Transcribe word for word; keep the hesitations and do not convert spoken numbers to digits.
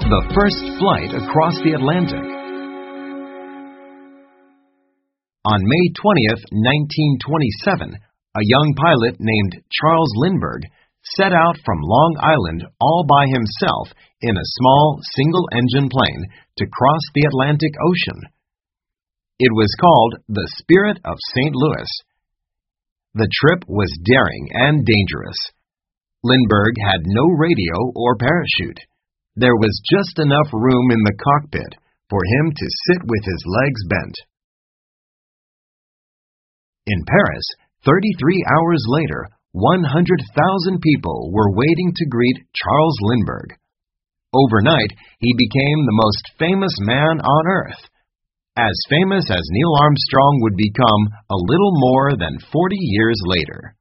The first flight across the Atlantic. On May twentieth, nineteen twenty-seven, a young pilot named Charles Lindbergh set out from Long Island all by himself in a small single-engine plane to cross the Atlantic Ocean. It was called the Spirit of Saint Louis. The trip was daring and dangerous. Lindbergh had no radio or parachute. There was just enough room in the cockpit for him to sit with his legs bent. In Paris, thirty-three hours later, one hundred thousand people were waiting to greet Charles Lindbergh. Overnight, he became the most famous man on Earth, as famous as Neil Armstrong would become a little more than forty years later.